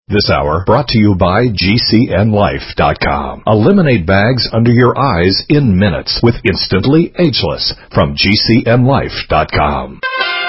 This hour brought to you by GCNLife.com. Eliminate bags under your eyes in minutes with Instantly Ageless from GCNLife.com.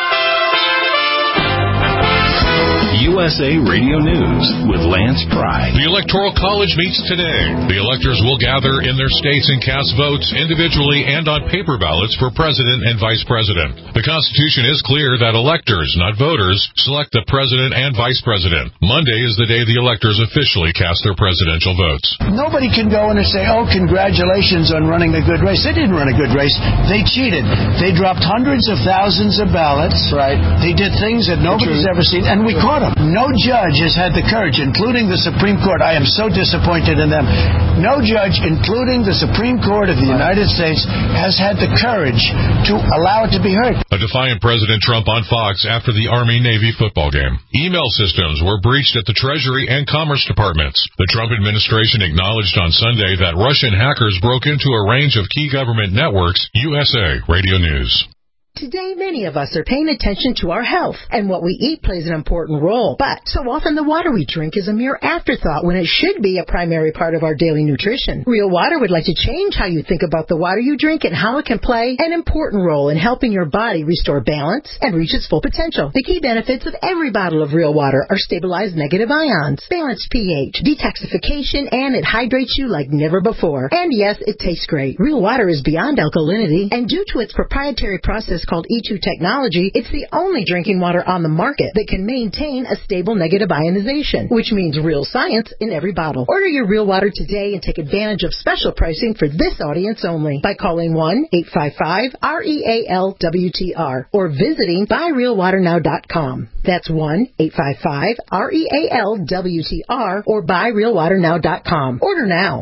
USA Radio News with Lance Pry. The Electoral College meets today. The electors will gather in their states and cast votes individually and on paper ballots for president and vice president. The Constitution is clear that electors, not voters, select the president and vice president. Monday is the day the electors officially cast their presidential votes. Nobody can go in and say, oh, congratulations on running a good race. They didn't run a good race. They cheated. They dropped hundreds of thousands of ballots. Right. They did things that nobody's ever seen, and we caught them. No judge has had the courage, including the Supreme Court. I am so disappointed in them. No judge, including the Supreme Court of the United States, has had the courage to allow it to be heard. A defiant President Trump on Fox after the Army-Navy football game. Email systems were breached at the Treasury and Commerce Departments. The Trump administration acknowledged on Sunday that Russian hackers broke into a range of key government networks. USA Radio News. Today, many of us are paying attention to our health, and what we eat plays an important role. But so often the water we drink is a mere afterthought when it should be a primary part of our daily nutrition. Real Water would like to change how you think about the water you drink and how it can play an important role in helping your body restore balance and reach its full potential. The key benefits of every bottle of Real Water are stabilized negative ions, balanced pH, detoxification, and it hydrates you like never before. And yes, it tastes great. Real Water is beyond alkalinity, and due to its proprietary process called E2 technology, it's the only drinking water on the market that can maintain a stable negative ionization, which means real science in every bottle. Order your Real Water today and take advantage of special pricing for this audience only by calling 1-855-REAL-WTR or visiting buyrealwaternow.com. That's 1-855-REAL-WTR or buyrealwaternow.com. Order now.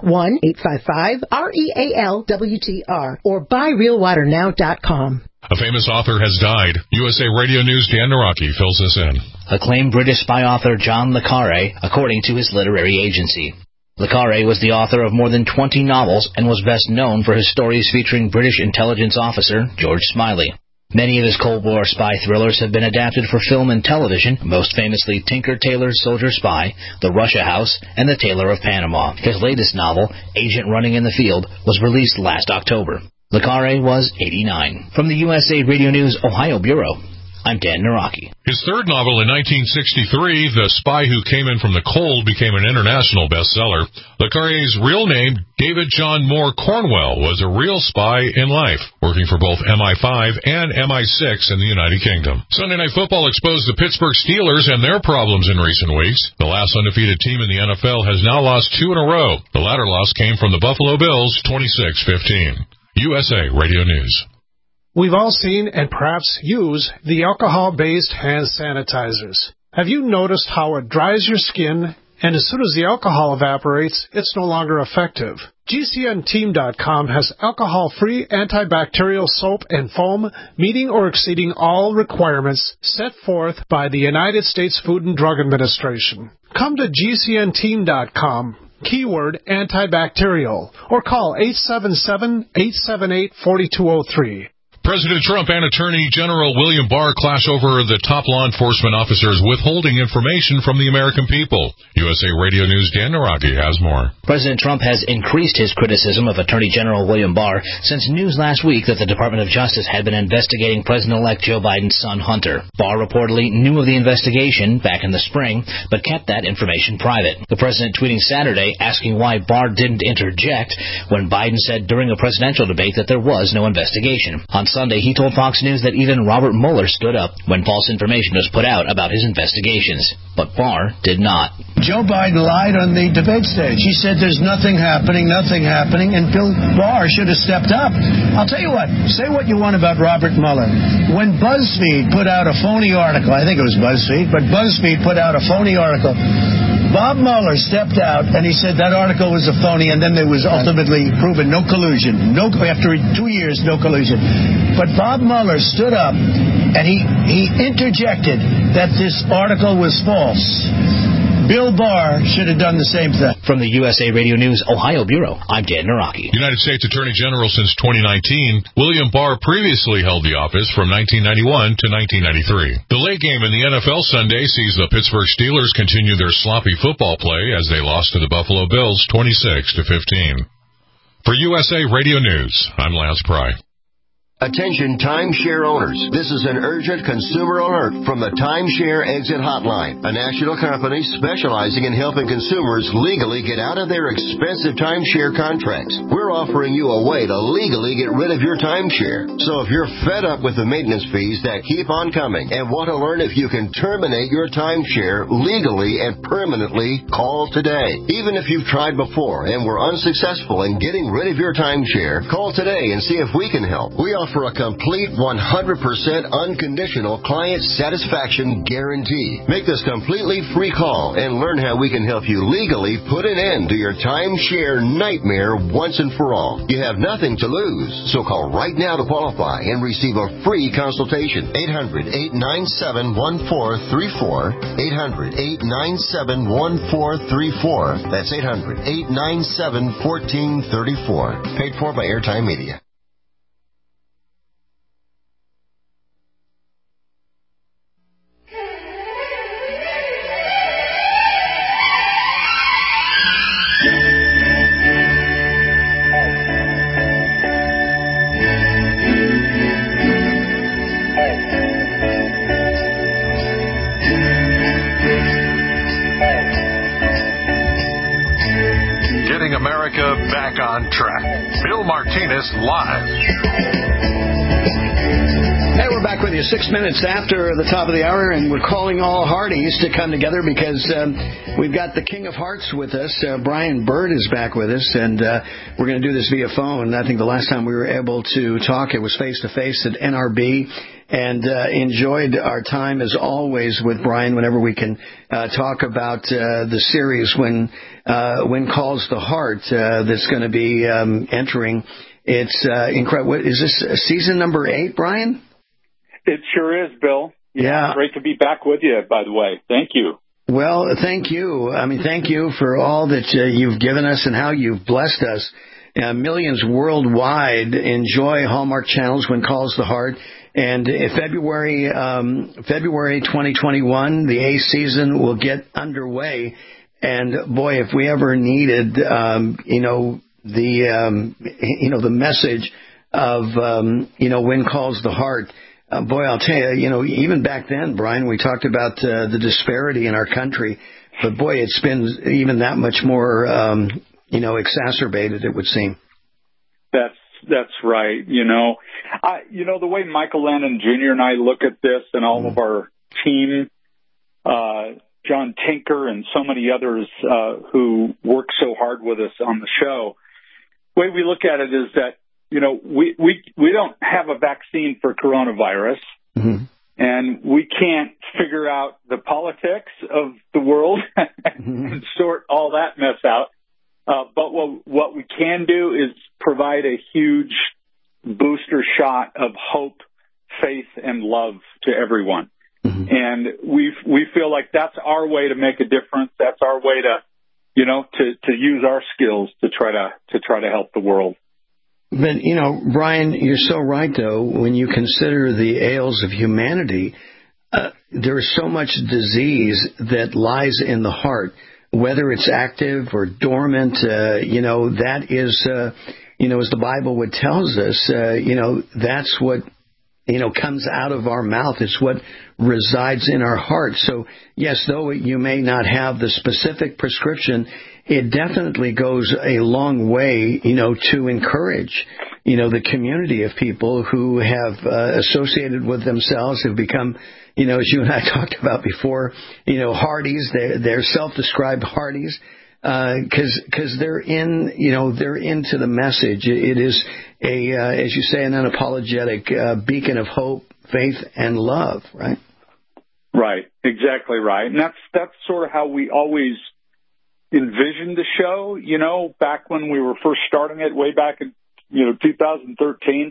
1-855-REAL-WTR or buyrealwaternow.com. A famous author has died. USA Radio News' Dan Naraki fills us in. Acclaimed British spy author John le Carré, according to his literary agency. Le Carré was the author of more than 20 novels and was best known for his stories featuring British intelligence officer George Smiley. Many of his Cold War spy thrillers have been adapted for film and television, most famously Tinker Tailor's Soldier Spy, The Russia House, and The Tailor of Panama. His latest novel, Agent Running in the Field, was released last October. Le Carré was 89. From the USA Radio News Ohio Bureau, I'm Dan Naraki. His third novel in 1963, The Spy Who Came In From the Cold, became an international bestseller. Le Carré's real name, David John Moore Cornwell, was a real spy in life, working for both MI5 and MI6 in the United Kingdom. Sunday Night Football exposed the Pittsburgh Steelers and their problems in recent weeks. The last undefeated team in the NFL has now lost 2 in a row. The latter loss came from the Buffalo Bills, 26-15. USA Radio News. We've all seen and perhaps use the alcohol-based hand sanitizers. Have you noticed how it dries your skin, and as soon as the alcohol evaporates, it's no longer effective? GCNteam.com has alcohol-free antibacterial soap and foam meeting or exceeding all requirements set forth by the United States Food and Drug Administration. Come to GCNteam.com. Keyword antibacterial, or call 877-878-4203. President Trump and Attorney General William Barr clash over the top law enforcement officers withholding information from the American people. USA Radio News' Dan Naraki has more. President Trump has increased his criticism of Attorney General William Barr since news last week that the Department of Justice had been investigating President-elect Joe Biden's son, Hunter. Barr reportedly knew of the investigation back in the spring, but kept that information private. The president tweeting Saturday asking why Barr didn't interject when Biden said during a presidential debate that there was no investigation. On Sunday, he told Fox News that even Robert Mueller stood up when false information was put out about his investigations. But Barr did not. Joe Biden lied on the debate stage. He said there's nothing happening, and Bill Barr should have stepped up. I'll tell you what, say what you want about Robert Mueller. When BuzzFeed put out a phony article, I think it was BuzzFeed, but BuzzFeed put out a phony article, Bob Mueller stepped out and he said that article was a phony, and then there was ultimately proven no collusion. After 2 years, no collusion. But Bob Mueller stood up and he interjected that this article was false. Bill Barr should have done the same thing. From the USA Radio News Ohio Bureau, I'm Dan Naraki. United States Attorney General since 2019, William Barr previously held the office from 1991 to 1993. The late game in the NFL Sunday sees the Pittsburgh Steelers continue their sloppy football play as they lost to the Buffalo Bills 26-15. For USA Radio News, I'm Lance Pry. Attention timeshare owners. This is an urgent consumer alert from the Timeshare Exit Hotline, a national company specializing in helping consumers legally get out of their expensive timeshare contracts. We're offering you a way to legally get rid of your timeshare. So if you're fed up with the maintenance fees that keep on coming and want to learn if you can terminate your timeshare legally and permanently, call today. Even if you've tried before and were unsuccessful in getting rid of your timeshare, call today and see if we can help. We offer a complete 100% unconditional client satisfaction guarantee. Make this completely free call and learn how we can help you legally put an end to your timeshare nightmare once and for all. You have nothing to lose, so call right now to qualify and receive a free consultation. 800-897-1434. 800-897-1434. That's 800-897-1434. Paid for by Airtime Media. Back on track. Bill Martinez live. Hey, we're back with you 6 minutes after the top of the hour, and we're calling all Hardys to come together because we've got the King of Hearts with us. Brian Bird is back with us, and we're going to do this via phone. I think the last time we were able to talk, it was face-to-face at NRB, and enjoyed our time, as always, with Brian whenever we can talk about the series When Calls the Heart that's going to be entering. It's incredible. Is this season number 8, Brian? It sure is, Bill. Yeah. Great to be back with you, by the way. Thank you. Well, thank you. I mean, thank you for all that you've given us and how you've blessed us. Millions worldwide enjoy Hallmark channels When Calls the Heart. And in February 2021, the 8th season will get underway. And boy, if we ever needed, the message of, When Calls the Heart, boy, I'll tell you, even back then, Brian, we talked about the disparity in our country. But boy, it's been even that much more, exacerbated, it would seem. That's right. The way Michael Landon Jr. and I look at this, and all of our team, John Tinker and so many others who work so hard with us on the show, the way we look at it is that, we don't have a vaccine for coronavirus, and we can't figure out the politics of the world and sort all that mess out. But what we can do is provide a huge booster shot of hope, faith, and love to everyone. And we feel like that's our way to make a difference. That's our way to use our skills to try to help the world. But, Brian, you're so right, though, when you consider the ails of humanity, there is so much disease that lies in the heart, whether it's active or dormant, that is, as the Bible would tells us, that's what, comes out of our mouth. It's what resides in our heart. So, yes, though you may not have the specific prescription, it definitely goes a long way, to encourage, the community of people who have associated with themselves, have become, as you and I talked about before, Hardys. They're self-described Hardys, because they're into the message. It is as you say, an unapologetic beacon of hope, faith, and love. Right. Right. Exactly right. And that's sort of how we always envisioned the show. Back when we were first starting it, way back in 2013.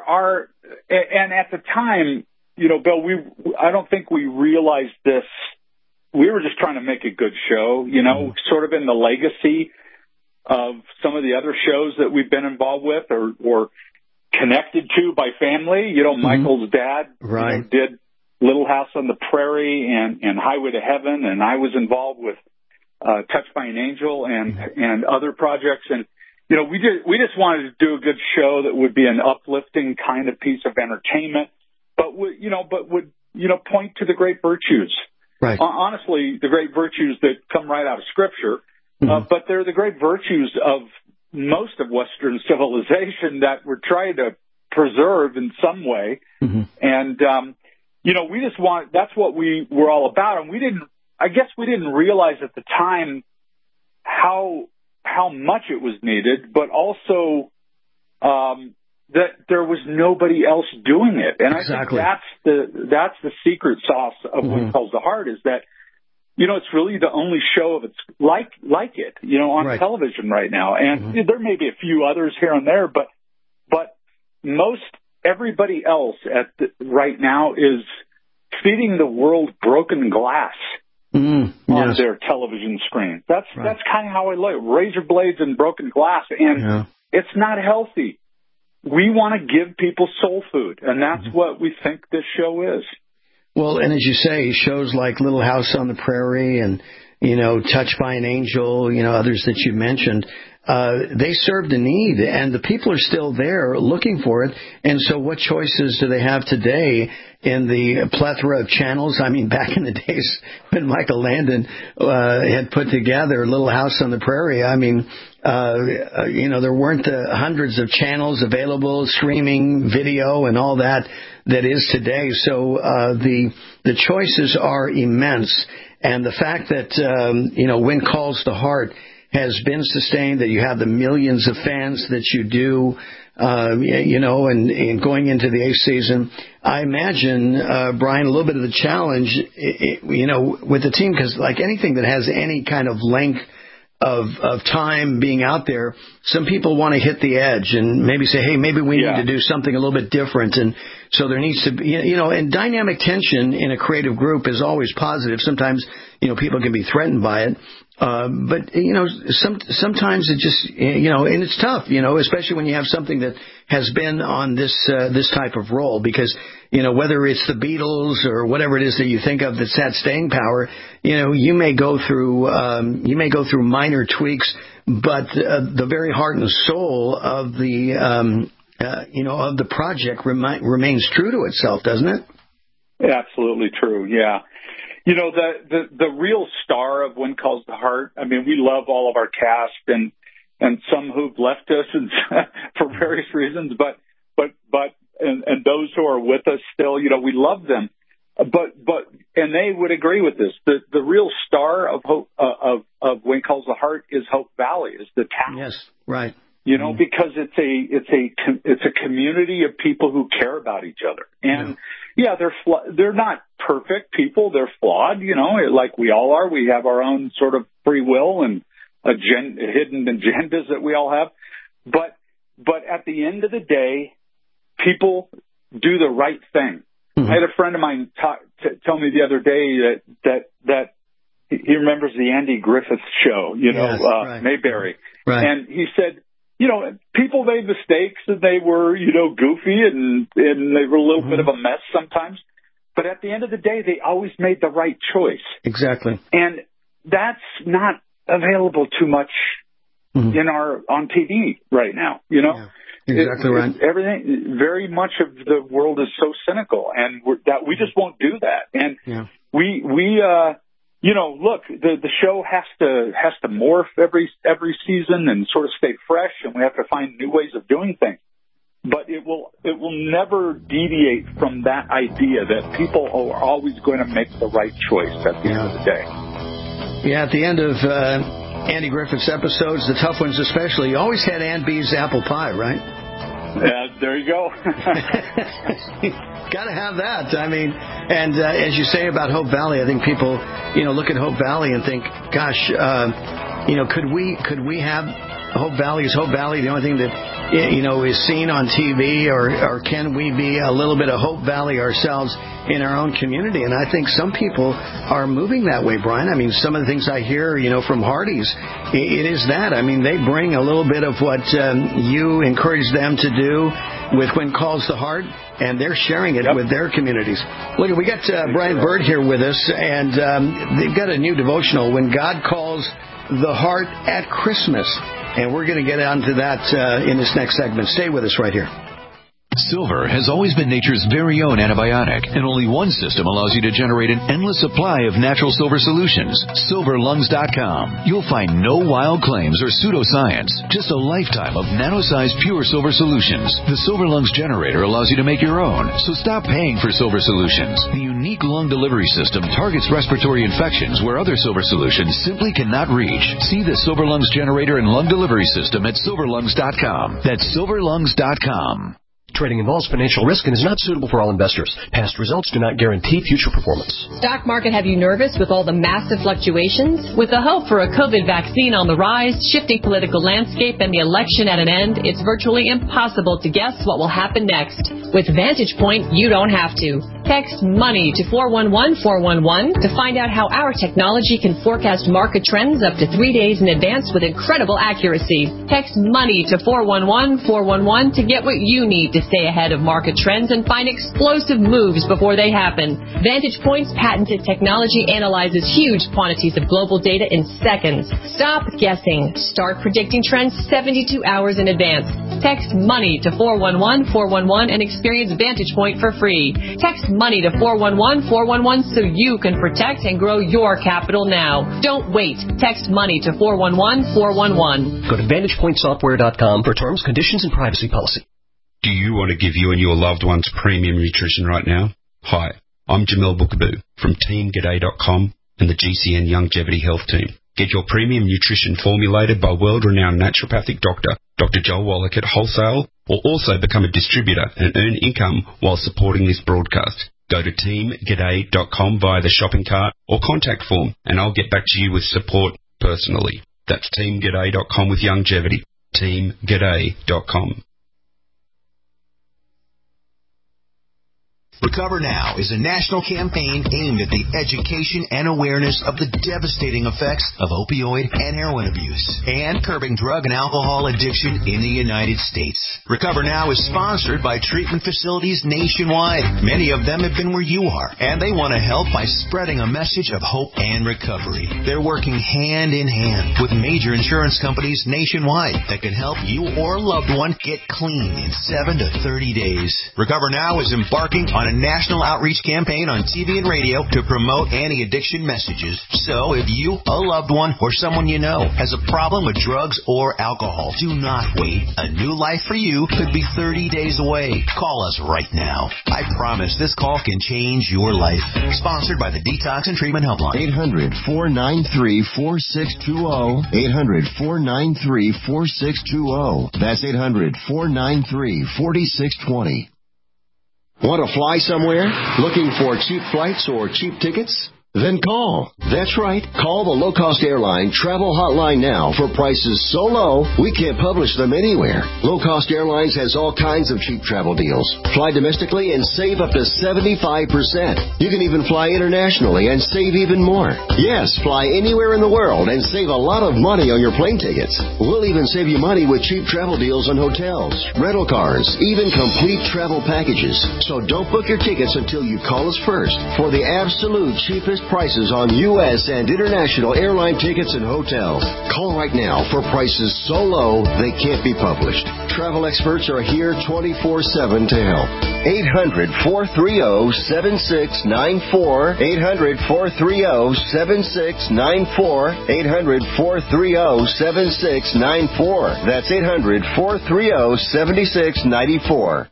And at the time, Bill, I don't think we realized this trying to make a good show, you know, sort of in the legacy of some of the other shows that we've been involved with or connected to by family. You know, Michael's dad did Little House on the Prairie and Highway to Heaven, and I was involved with Touched by an Angel and other projects. And, you know, we just wanted to do a good show that would be an uplifting kind of piece of entertainment, but would point to the great virtues. Right. Honestly, the great virtues that come right out of Scripture, but they're the great virtues of most of Western civilization that we're trying to preserve in some way. And, you know, we just that's what we were all about. And we didn't realize at the time how much it was needed, but also, that there was nobody else doing it. And exactly. I think that's the secret sauce of When Calls the Heart, is that, you know, it's really the only show of its like it, you know, on television right now. And there may be a few others here and there, but most everybody else right now is feeding the world broken glass on their television screen. That's kind of how I look. Razor blades and broken glass. And it's not healthy. We want to give people soul food, and that's what we think this show is. Well, and as you say, shows like Little House on the Prairie and, you know, Touched by an Angel, you know, others that you mentioned, they served a need, and the people are still there looking for it. And so what choices do they have today in the plethora of channels? I mean, back in the days when Michael Landon had put together Little House on the Prairie, I mean, you know, there weren't hundreds of channels available, streaming, video, and all that is today. So the choices are immense. And the fact that, you know, When Calls the Heart has been sustained, that you have the millions of fans that you do, you know, and going into the 8th season, I imagine, Brian, a little bit of the challenge, you know, with the team, because like anything that has any kind of length of time being out there, some people want to hit the edge and maybe say, hey, maybe we need to do something a little bit different. And so there needs to be, you know, and dynamic tension in a creative group is always positive. Sometimes, you know, people can be threatened by it. But, you know, sometimes it just, you know, and it's tough, you know, especially when you have something that has been on this type of role, because, you know, whether it's the Beatles or whatever it is that you think of that's had staying power, you know, you may go through minor tweaks, but the very heart and soul of the, you know, of the project remains true to itself, doesn't it? Absolutely true. Yeah. You know, the real star of When Calls the Heart, I mean, we love all of our cast and some who've left us and for various reasons, but those who are with us still, you know, we love them. But and they would agree with this. The real star of When Calls the Heart is Hope Valley, is the town. Yes, right. You know, because it's a community of people who care about each other. And they're not perfect people. They're flawed, you know, like we all are. We have our own sort of free will and hidden agendas that we all have. But at the end of the day, people do the right thing. I had a friend of mine tell me the other day that he remembers the Andy Griffith show, you know, Mayberry. Right. And he said, you know, people made mistakes and they were, you know, goofy and they were a little bit of a mess sometimes. But at the end of the day, they always made the right choice. Exactly. And that's not available too much on TV right now, you know? Yeah, exactly right. Everything, very much of the world is so cynical, and we just won't do that. And we you know, look, the show has to morph every season and sort of stay fresh, and we have to find new ways of doing things. But it will never deviate from that idea that people are always going to make the right choice at the end of the day. Yeah, at the end of Andy Griffith's episodes, the tough ones especially, you always had Aunt Bee's apple pie, right? Yeah, there you go. Got to have that. I mean, and as you say about Hope Valley, I think people, you know, look at Hope Valley and think, gosh, you know, could we have Hope Valley is Hope Valley the only thing that, is seen on TV, or can we be a little bit of Hope Valley ourselves in our own community? And I think some people are moving that way, Brian. I mean, some of the things I hear, from Hardee's, it is that. I mean, they bring a little bit of what you encourage them to do with When Calls the Heart, and they're sharing it with their communities. Look, we got Brian Bird here with us, and they've got a new devotional, When God Calls the Heart at Christmas. And we're going to get onto that in this next segment. Stay with us right here. Silver has always been nature's very own antibiotic, and only one system allows you to generate an endless supply of natural silver solutions. SilverLungs.com. You'll find no wild claims or pseudoscience, just a lifetime of nano-sized pure silver solutions. The Silver Lungs generator allows you to make your own, so stop paying for silver solutions. The unique lung delivery system targets respiratory infections where other silver solutions simply cannot reach. See the Silver Lungs generator and lung delivery system at SilverLungs.com. That's SilverLungs.com. Trading involves financial risk and is not suitable for all investors. Past results do not guarantee future performance. Stock market have you nervous with all the massive fluctuations? With the hope for a COVID vaccine on the rise, shifting political landscape, and the election at an end, it's virtually impossible to guess what will happen next. With Vantage Point, you don't have to. Text MONEY to 411411 to find out how our technology can forecast market trends up to 3 days in advance with incredible accuracy. Text MONEY to 411411 to get what you need to stay ahead of market trends and find explosive moves before they happen. Vantage Point's patented technology analyzes huge quantities of global data in seconds. Stop guessing. Start predicting trends 72 hours in advance. Text MONEY to 411411 and experience Vantage Point for free. Text MONEY to 411411 so you can protect and grow your capital now. Don't wait. Text MONEY to 411411. Go to VantagePointSoftware.com for terms, conditions, and privacy policy. Do you want to give you and your loved ones premium nutrition right now? Hi, I'm Jamel Bookaboo from TeamGaday.com and the GCN Longevity Health Team. Get your premium nutrition formulated by world-renowned naturopathic doctor, Dr. Joel Wallach at Wholesale, or also become a distributor and earn income while supporting this broadcast. Go to TeamGaday.com via the shopping cart or contact form, and I'll get back to you with support personally. That's TeamGaday.com with longevity. TeamGaday.com. Recover Now is a national campaign aimed at the education and awareness of the devastating effects of opioid and heroin abuse and curbing drug and alcohol addiction in the United States. Recover Now is sponsored by treatment facilities nationwide. Many of them have been where you are, and they want to help by spreading a message of hope and recovery. They're working hand in hand with major insurance companies nationwide that can help you or a loved one get clean in 7 to 30 days. Recover Now is embarking on a national outreach campaign on TV and radio to promote anti-addiction messages. So if you, a loved one, or someone you know has a problem with drugs or alcohol, do not wait. A new life for you could be 30 days away. Call us right now. I promise this call can change your life. Sponsored by the Detox and Treatment Helpline. 800-493-4620. 800-493-4620. That's 800-493-4620. Want to fly somewhere? Looking for cheap flights or cheap tickets? Then call. That's right. Call the low-cost airline travel hotline now for prices so low we can't publish them anywhere. Low-cost airlines has all kinds of cheap travel deals. Fly domestically and save up to 75%. You can even fly internationally and save even more. Yes, fly anywhere in the world and save a lot of money on your plane tickets. We'll even save you money with cheap travel deals on hotels, rental cars, even complete travel packages. So don't book your tickets until you call us first for the absolute cheapest prices on U.S. and international airline tickets and hotels. Call right now for prices so low they can't be published. Travel experts are here 24/7 to help. 800-430-7694. 800-430-7694. 800-430-7694. That's 800-430-7694.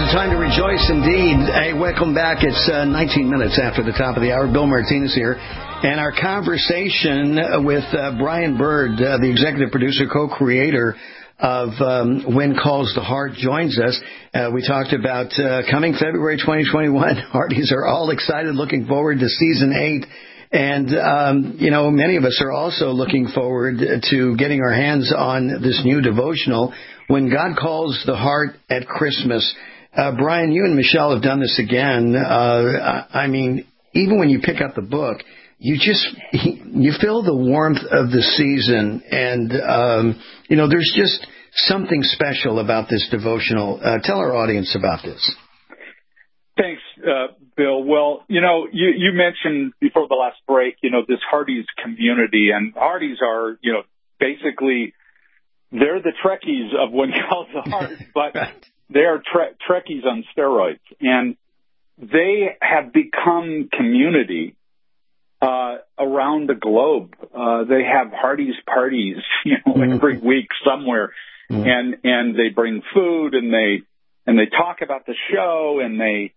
Time to rejoice indeed. Hey, welcome back. It's 19 minutes after the top of the hour. Bill Martinez here. And our conversation with Brian Bird, the executive producer, co-creator of When Calls the Heart, joins us. We talked about coming February 2021. Hardee's are all excited, looking forward to Season 8. And, many of us are also looking forward to getting our hands on this new devotional, When God Calls the Heart at Christmas. Brian, you and Michelle have done this again. Even when you pick up the book, you feel the warmth of the season. And, there's just something special about this devotional. Tell our audience about this. Thanks, Bill. Well, you mentioned before the last break, this Hardee's community, and Hardee's are, basically they're the Trekkies of When Calls the Heart, but they are Trekkies on steroids, and they have become community around the globe. They have Hardee's parties, every week somewhere, and they bring food, and they talk about the show, and they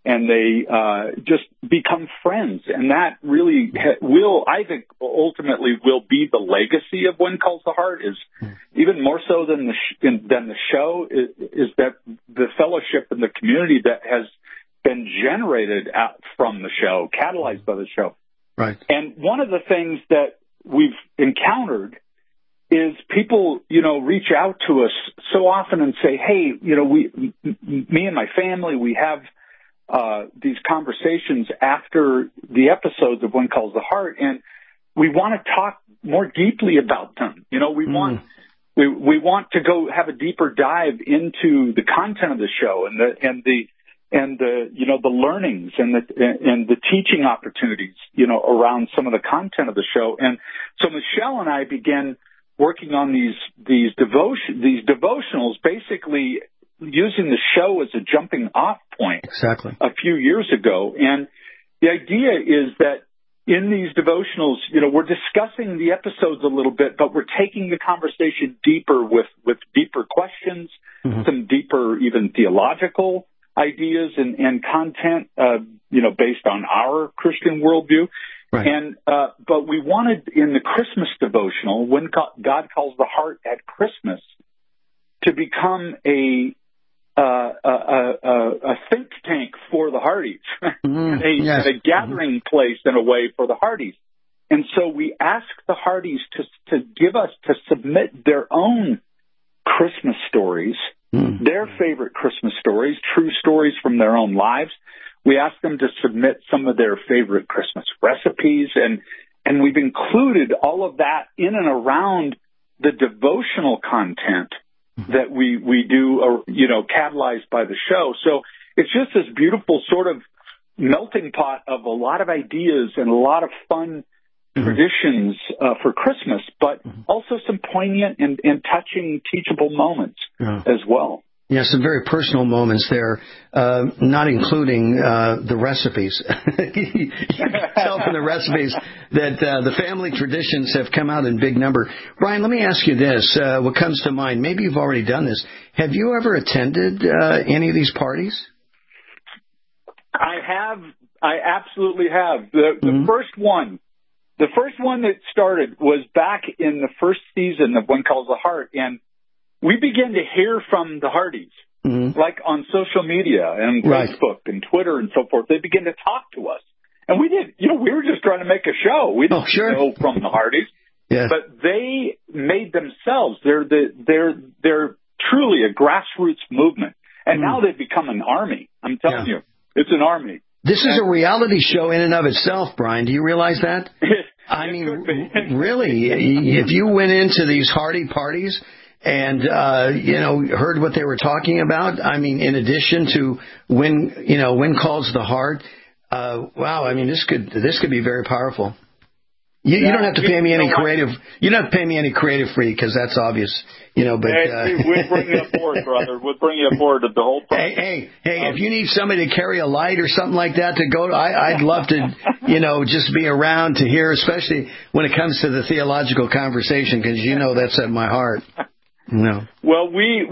just become friends, and that really I think, ultimately will be the legacy of When Calls the Heart. Is even more so than the show is that the fellowship and the community that has been generated from the show, catalyzed by the show. Right. And one of the things that we've encountered is people, reach out to us so often and say, hey, me and my family, we have these conversations after the episodes of When Calls the Heart, and we want to talk more deeply about them. We want to go have a deeper dive into the content of the show and the learnings and the teaching opportunities, around some of the content of the show. And so Michelle and I began working on these devotionals, basically using the show as a jumping off point. Exactly. A few years ago. And the idea is that in these devotionals, we're discussing the episodes a little bit, but we're taking the conversation deeper with deeper questions, some deeper, even theological ideas and content, based on our Christian worldview. Right. And, but we wanted in the Christmas devotional, When God Calls the Heart at Christmas, to become a think tank for the Hardee's, a gathering place in a way for the Hardee's. And so we asked the Hardee's to submit their own Christmas stories, their favorite Christmas stories, true stories from their own lives. We asked them to submit some of their favorite Christmas recipes, and we've included all of that in and around the devotional content that we do, catalyzed by the show. So it's just this beautiful sort of melting pot of a lot of ideas and a lot of fun traditions for Christmas, but also some poignant and touching, teachable moments as well. Yeah, some very personal moments there, not including the recipes. You can tell from the recipes that the family traditions have come out in big number. Brian, let me ask you this. What comes to mind, maybe you've already done this. Have you ever attended any of these parties? I have. I absolutely have. The first one that started was back in the first season of When Calls the Heart, and we began to hear from the Hardee's, like on social media and Facebook and Twitter and so forth. They began to talk to us. And we did, we were just trying to make a show. We didn't know from the Hardee's. Yeah. But they made themselves. They're truly a grassroots movement. And now they've become an army. I'm telling you, it's an army. This is a reality show in and of itself, Brian. Do you realize that? I mean, really, if you went into these Hardee parties and, heard what they were talking about, I mean, in addition to When Calls the Heart, wow, I mean, this could be very powerful. You don't have to pay me any creative. You don't have to pay me any creative fee because that's obvious, But we'll bring you aboard, brother. We'll bring you aboard of the whole process. Hey! If you need somebody to carry a light or something like that to go, I'd love to, just be around to hear, especially when it comes to the theological conversation, because that's at my heart. No. Well,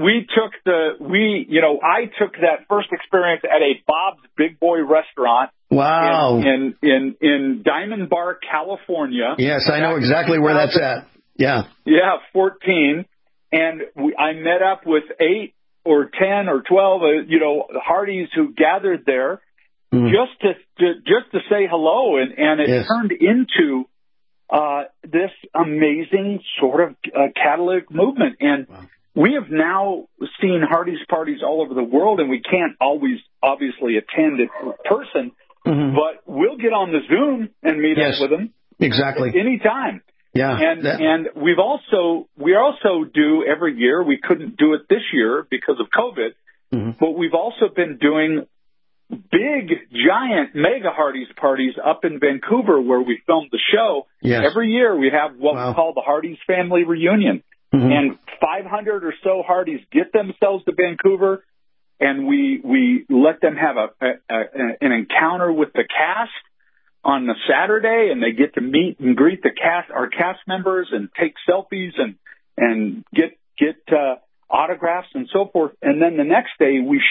I took that first experience at a Bob's Big Boy restaurant. Wow. In Diamond Bar, California. Yes, I know exactly where that's at. Yeah. Yeah, 14. And I met up with 8 or 10 or 12, Hardys who gathered there just to say hello. And it turned into this amazing sort of catalytic movement. And we have now seen Hardy's parties all over the world, and we can't always obviously attend it in person, but we'll get on the Zoom and meet up with them. Exactly. Anytime. Yeah. And we also do every year. We couldn't do it this year because of COVID, but we've also been doing big, giant, mega Hardy's parties up in Vancouver where we filmed the show. Yes. Every year we have what we call the Hardy's Family Reunion. And 500 or so Hardys get themselves to Vancouver, and we let them have an encounter with the cast on the Saturday, and they get to meet and greet our cast members and take selfies and get autographs and so forth. And then the next day we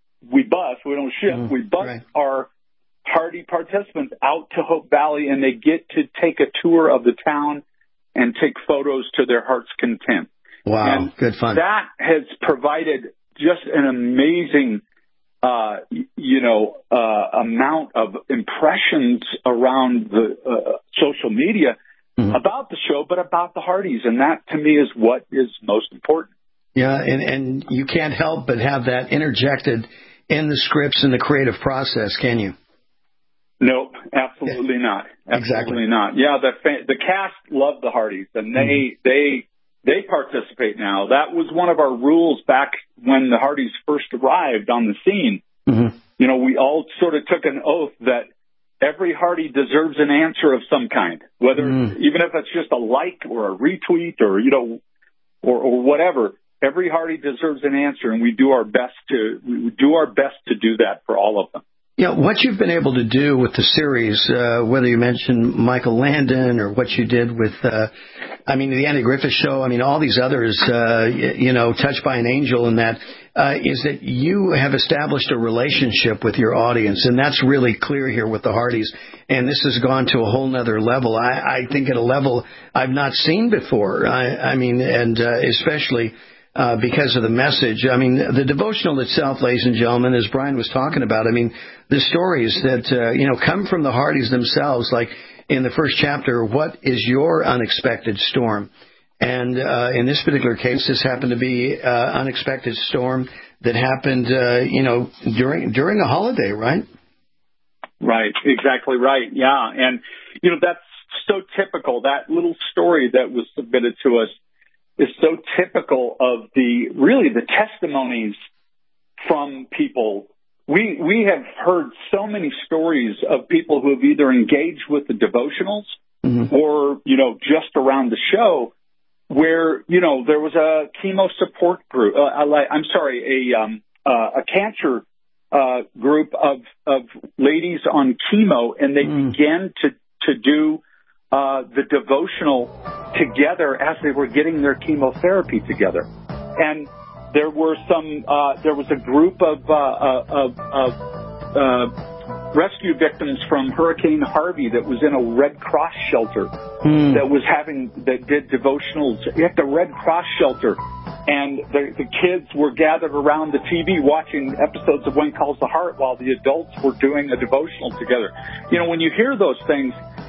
bus our Hardy participants out to Hope Valley, and they get to take a tour of the town and take photos to their heart's content. Wow, and good fun. That has provided just an amazing, amount of impressions around the social media about the show, but about the Hardys, and that to me is what is most important. Yeah, and you can't help but have that interjected in the scripts and the creative process, can you? Nope, absolutely not. Absolutely not. Yeah, the cast loved the Hardys, and they participate now. That was one of our rules back when the Hardys first arrived on the scene. We all sort of took an oath that every Hardy deserves an answer of some kind, whether even if it's just a like or a retweet or or whatever. Every Hardy deserves an answer, and we do our best to do that for all of them. What you've been able to do with the series, whether you mentioned Michael Landon or what you did with, the Andy Griffith Show, all these others, Touched by an Angel and that, is that you have established a relationship with your audience, and that's really clear here with the Hardys. And this has gone to a whole nother level. I think at a level I've not seen before. Especially because of the message. The devotional itself, ladies and gentlemen, as Brian was talking about, the stories that, come from the Hardys themselves, like in the first chapter, what is your unexpected storm? And in this particular case, this happened to be an unexpected storm that happened, during a holiday, right? Right, exactly right, yeah. And, that's so typical. That little story that was submitted to us is so typical of the testimonies from people. We have heard so many stories of people who have either engaged with the devotionals or, just around the show where, there was a chemo support group, a cancer group of ladies on chemo, and they began to do the devotional together as they were getting their chemotherapy together. And there was a group of rescue victims from Hurricane Harvey that was in a Red Cross shelter that did devotionals at the Red Cross shelter. And the kids were gathered around the TV watching episodes of When Calls the Heart while the adults were doing a devotional together. When you hear those things,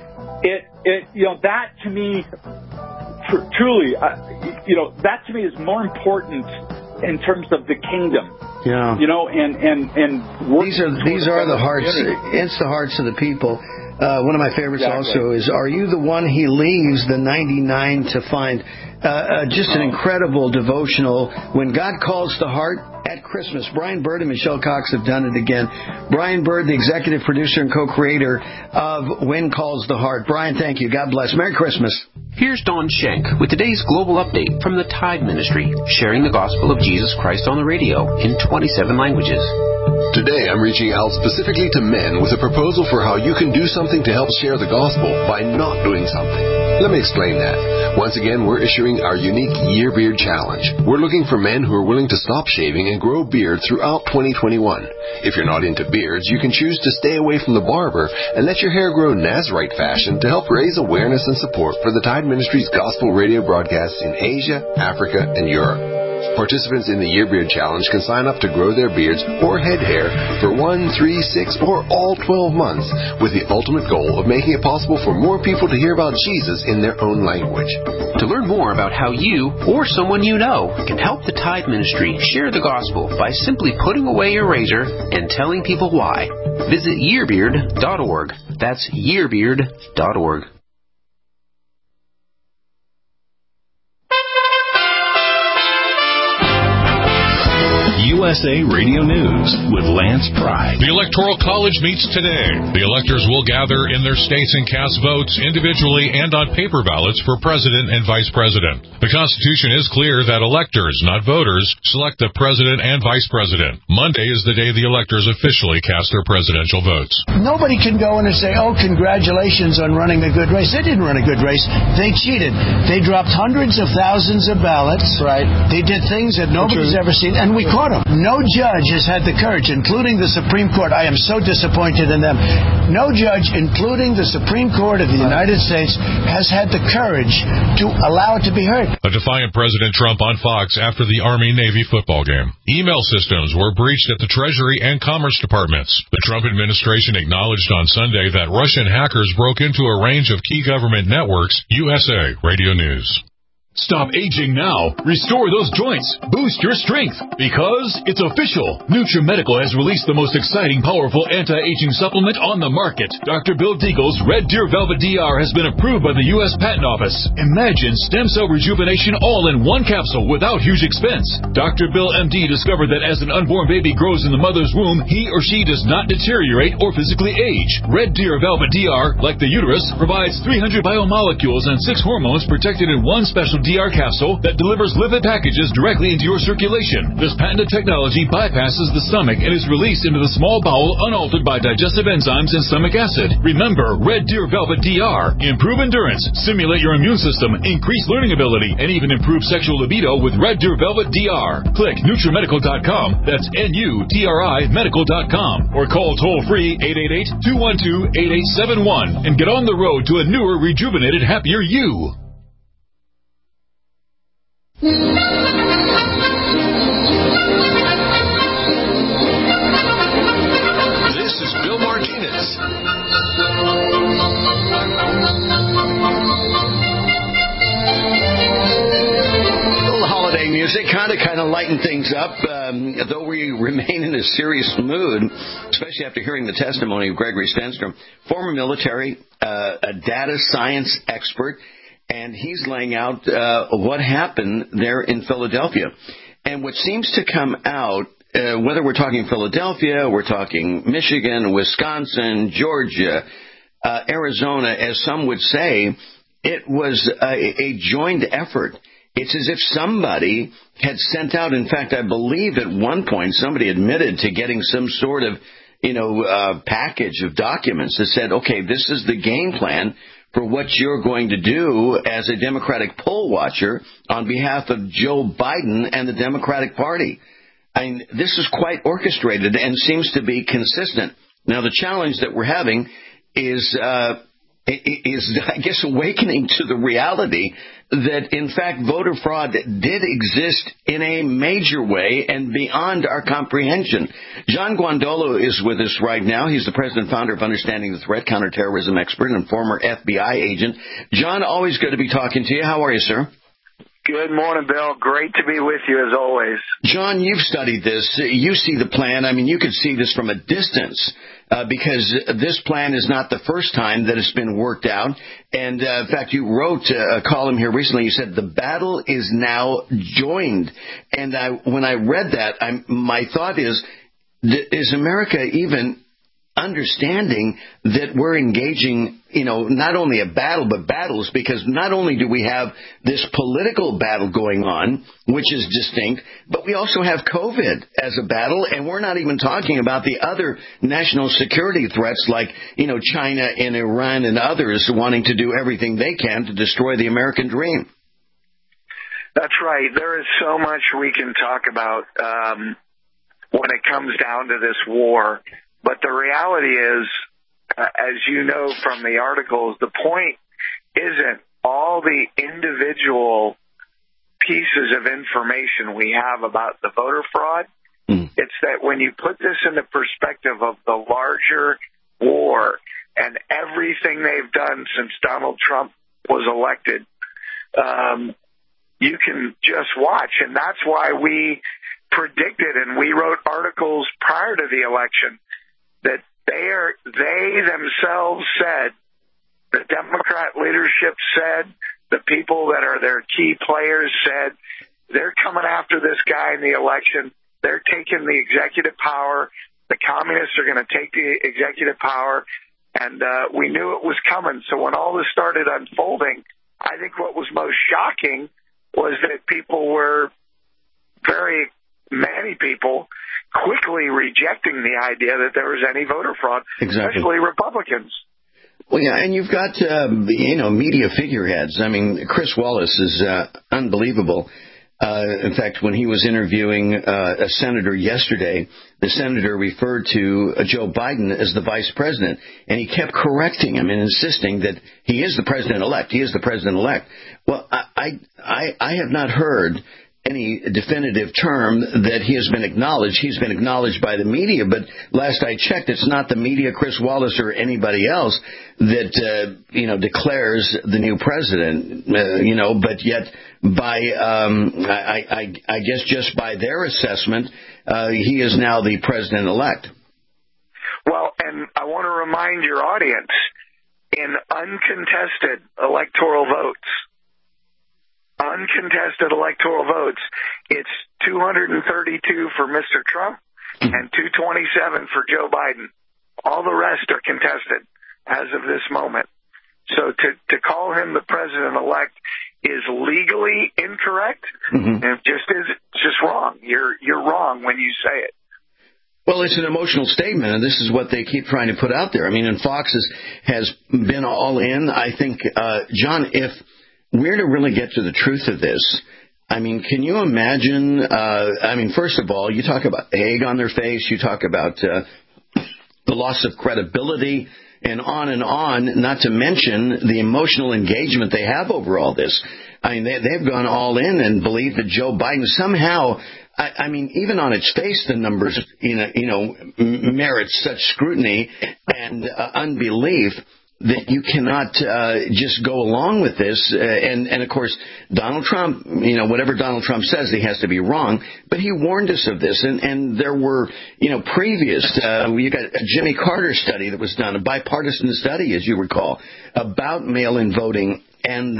that to me, truly, that to me is more important in terms of the kingdom. Yeah. And these are the hearts. It's the hearts of the people. One of my favorites also is, "Are you the one he leaves the 99 to find?" Just an incredible devotional. When God calls the heart at Christmas. Brian Bird and Michelle Cox have done it again. Brian Bird, the executive producer and co-creator of When Calls the Heart. Brian, thank you. God bless. Merry Christmas. Here's Don Schenk with today's global update from the Tide Ministry, sharing the gospel of Jesus Christ on the radio in 27 languages. Today, I'm reaching out specifically to men with a proposal for how you can do something to help share the gospel by not doing something. Let me explain that. Once again, we're issuing our unique Year Beard Challenge. We're looking for men who are willing to stop shaving and grow beard throughout 2021. If you're not into beards, you can choose to stay away from the barber and let your hair grow Nazarite fashion to help raise awareness and support for the Tide Ministries gospel radio broadcasts in Asia, Africa, and Europe. Participants in the Year Beard Challenge can sign up to grow their beards or head hair for 1, 3, 6, or all 12 months with the ultimate goal of making it possible for more people to hear about Jesus in their own language. To learn more about how you or someone you know can help the Tide Ministry share the gospel by simply putting away your razor and telling people why, visit yearbeard.org. That's yearbeard.org. USA Radio News with Lance Pride. The Electoral College meets today. The electors will gather in their states and cast votes individually and on paper ballots for president and vice president. The Constitution is clear that electors, not voters, select the president and vice president. Monday is the day the electors officially cast their presidential votes. Nobody can go in and say, oh, congratulations on running a good race. They didn't run a good race. They cheated. They dropped hundreds of thousands of ballots. Right. They did things that nobody's ever seen, and we caught them. No judge has had the courage, including the Supreme Court. I am so disappointed in them. No judge, including the Supreme Court of the United States, has had the courage to allow it to be heard. A defiant President Trump on Fox after the Army-Navy football game. Email systems were breached at the Treasury and Commerce Departments. The Trump administration acknowledged on Sunday that Russian hackers broke into a range of key government networks. USA Radio News. Stop aging now. Restore those joints. Boost your strength. Because it's official. NutriMedical has released the most exciting, powerful anti-aging supplement on the market. Dr. Bill Deagle's Red Deer Velvet DR has been approved by the U.S. Patent Office. Imagine stem cell rejuvenation all in one capsule without huge expense. Dr. Bill MD discovered that as an unborn baby grows in the mother's womb, he or she does not deteriorate or physically age. Red Deer Velvet DR, like the uterus, provides 300 biomolecules and 6 hormones protected in one special DR capsule that delivers lipid packages directly into your circulation. This patented technology bypasses the stomach and is released into the small bowel unaltered by digestive enzymes and stomach acid. Remember, Red Deer Velvet DR. Improve endurance, stimulate your immune system, increase learning ability, and even improve sexual libido with Red Deer Velvet DR. Click NutriMedical.com. That's NUTRI Medical.com. Or call toll-free 888-212-8871 and get on the road to a newer, rejuvenated, happier you. This is Bill Martinez. Holiday music kind of lighten things up, though we remain in a serious mood, especially after hearing the testimony of Gregory Stenstrom, former military, a data science expert, and he's laying out what happened there in Philadelphia. And what seems to come out, whether we're talking Philadelphia, we're talking Michigan, Wisconsin, Georgia, Arizona, as some would say, it was a joined effort. It's as if somebody had sent out, in fact, I believe at one point somebody admitted to getting some sort of, package of documents that said, okay, this is the game plan for what you're going to do as a Democratic poll watcher on behalf of Joe Biden and the Democratic Party. I mean, this is quite orchestrated and seems to be consistent. Now, the challenge that we're having is I guess, awakening to the reality that, in fact, voter fraud did exist in a major way and beyond our comprehension. John Guandolo is with us right now. He's the president and founder of Understanding the Threat, counterterrorism expert and former FBI agent. John, always good to be talking to you. How are you, sir? Good morning, Bill. Great to be with you, as always. John, you've studied this. You see the plan. I mean, you could see this from a distance because this plan is not the first time that it's been worked out. And, in fact, you wrote a column here recently. You said the battle is now joined. And when I read that, my thought is America even understanding that we're engaging, not only a battle, but battles, because not only do we have this political battle going on, which is distinct, but we also have COVID as a battle, and we're not even talking about the other national security threats like, China and Iran and others wanting to do everything they can to destroy the American dream. That's right. There is so much we can talk about when it comes down to this war. But the reality is, as you know from the articles, the point isn't all the individual pieces of information we have about the voter fraud. It's that when you put this in the perspective of the larger war and everything they've done since Donald Trump was elected, you can just watch. And that's why we predicted and we wrote articles prior to the election that they themselves said, the Democrat leadership said, the people that are their key players said, they're coming after this guy in the election. They're taking the executive power. The communists are going to take the executive power. And we knew it was coming. So when all this started unfolding, I think what was most shocking was that many people quickly rejecting the idea that there was any voter fraud, especially Republicans. Well, yeah, and you've got, media figureheads. I mean, Chris Wallace is unbelievable. In fact, when he was interviewing a senator yesterday, the senator referred to Joe Biden as the vice president, and he kept correcting him and insisting that he is the president-elect. He is the president-elect. Well, I have not heard any definitive term that he has been acknowledged. He's been acknowledged by the media, but last I checked, it's not the media, Chris Wallace, or anybody else that, declares the new president, but yet by, I guess just by their assessment, he is now the president-elect. Well, and I want to remind your audience, in uncontested electoral votes, it's 232 for Mr. Trump and 227 for Joe Biden. All the rest are contested as of this moment. So to call him the president-elect is legally incorrect, and it's just wrong. You're wrong when you say it. Well, it's an emotional statement, and this is what they keep trying to put out there. I mean, and Fox has been all in. I think, John, if we're to really get to the truth of this, I mean, can you imagine, first of all, you talk about egg on their face, you talk about the loss of credibility, and on, not to mention the emotional engagement they have over all this. I mean, they've gone all in and believe that Joe Biden somehow, even on its face, the numbers, merit such scrutiny and unbelief that you cannot just go along with this. And of course, Donald Trump, whatever Donald Trump says, he has to be wrong. But he warned us of this. And there were, previous, you got a Jimmy Carter study that was done, a bipartisan study, as you recall, about mail-in voting and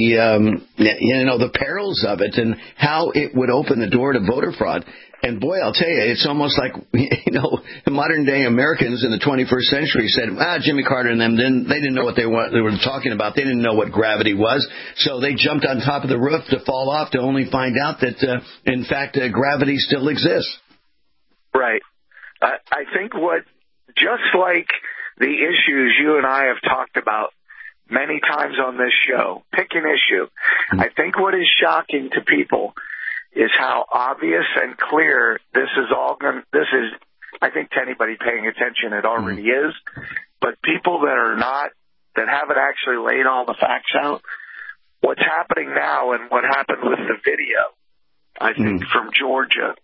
the perils of it and how it would open the door to voter fraud. And boy, I'll tell you, it's almost like, modern day Americans in the 21st century said, Jimmy Carter and them, they didn't know what they were talking about. They didn't know what gravity was. So they jumped on top of the roof to fall off to only find out that, in fact, gravity still exists. Right. I think just like the issues you and I have talked about many times on this show, pick an issue. I think what is shocking to people is how obvious and clear this is. I think to anybody paying attention, it already is. But people that haven't actually laid all the facts out, what's happening now and what happened with the video, I think, from Georgia,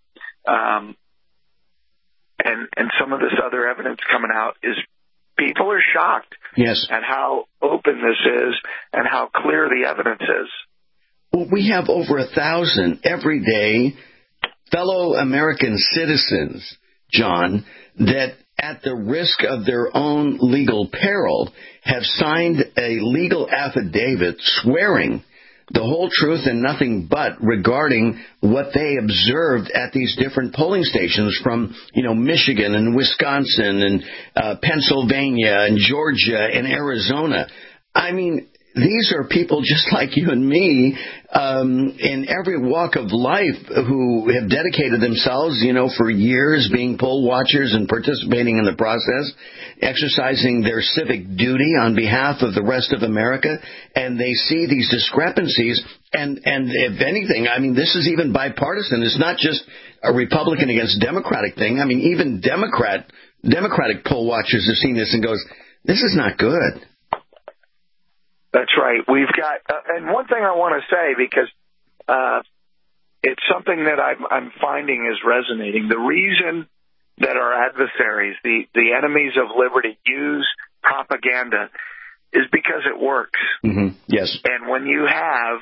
and some of this other evidence coming out is people are shocked at how open this is and how clear the evidence is. Well, we have over 1,000 everyday fellow American citizens, John, that at the risk of their own legal peril have signed a legal affidavit swearing the whole truth and nothing but regarding what they observed at these different polling stations from, Michigan and Wisconsin and Pennsylvania and Georgia and Arizona. I mean, these are people just like you and me in every walk of life who have dedicated themselves, for years being poll watchers and participating in the process, exercising their civic duty on behalf of the rest of America, and they see these discrepancies. And if anything, I mean, this is even bipartisan. It's not just a Republican against Democratic thing. I mean, even Democratic poll watchers have seen this and goes, this is not good. That's right. We've got, and one thing I want to say, because it's something that I'm finding is resonating. The reason that our adversaries, the enemies of liberty, use propaganda is because it works. Mm-hmm. Yes. And when you have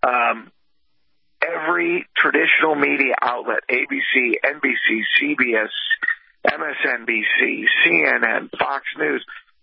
every traditional media outlet, ABC, NBC, CBS, MSNBC, CNN, Fox News,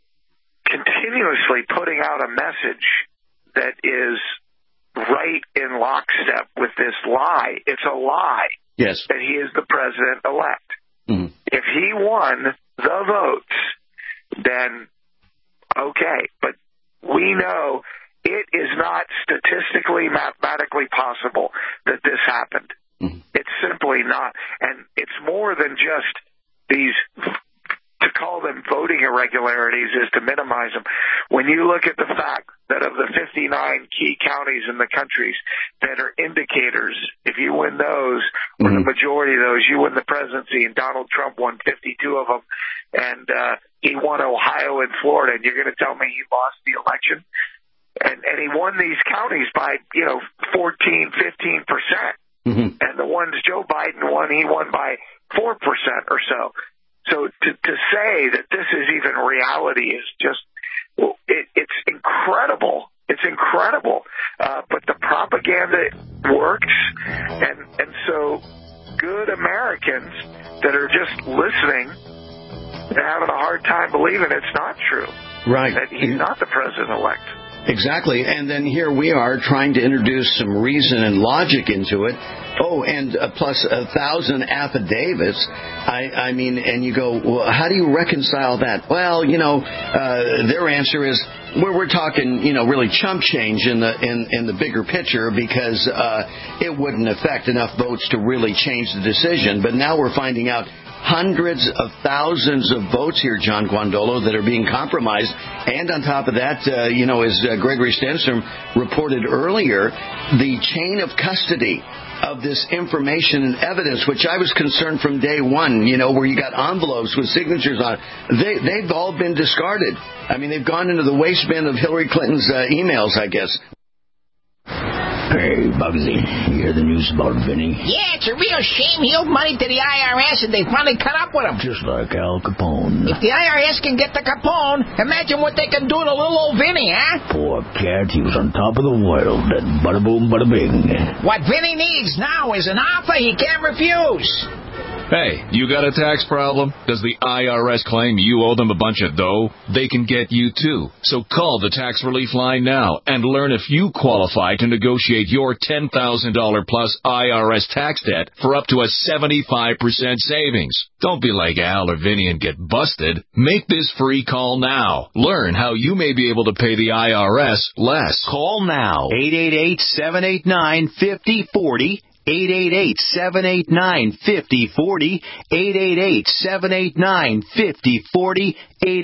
continuously putting out a message that is right in lockstep with this lie. It's a lie. Yes. That he is the president-elect. Mm-hmm. If he won the votes, then okay. But we know it is not statistically, mathematically possible that this happened. Mm-hmm. It's simply not. And it's more than just these. To call them voting irregularities is to minimize them. When you look at the fact that of the 59 key counties in the countries that are indicators, if you win those, or the majority of those, you win the presidency, and Donald Trump won 52 of them, and he won Ohio and Florida, and you're going to tell me he lost the election? And he won these counties by, 14, 15%. Mm-hmm. And the ones Joe Biden won, he won by 4% or so. So to say that this is even reality is just, it's incredible. It's incredible. But the propaganda works. And so good Americans that are just listening and having a hard time believing it's not true. Right. That he's not the president-elect. Exactly. And then here we are trying to introduce some reason and logic into it. Oh, and plus 1,000 affidavits. I mean, and you go, well, how do you reconcile that? Well, their answer is we're talking, really chump change in the bigger picture, because it wouldn't affect enough votes to really change the decision. But now we're finding out hundreds of thousands of votes here, John Guandolo, that are being compromised. And on top of that, as Gregory Stenstrom reported earlier, the chain of custody of this information and evidence, which I was concerned from day one, where you got envelopes with signatures on it, they've all been discarded. I mean, they've gone into the waste bin of Hillary Clinton's emails, I guess. Hey, Bugsy, you hear the news about Vinny? Yeah, it's a real shame. He owed money to the IRS, and they finally cut up with him. Just like Al Capone. If the IRS can get to Capone, imagine what they can do to little old Vinny, huh? Poor cat, he was on top of the world, and bada boom, bada bing. What Vinny needs now is an offer he can't refuse. Hey, you got a tax problem? Does the IRS claim you owe them a bunch of dough? They can get you too. So call the Tax Relief Line now and learn if you qualify to negotiate your $10,000 plus IRS tax debt for up to a 75% savings. Don't be like Al or Vinny and get busted. Make this free call now. Learn how you may be able to pay the IRS less. Call now. 888-789-5040. 888-789-5040, 888-789-5040,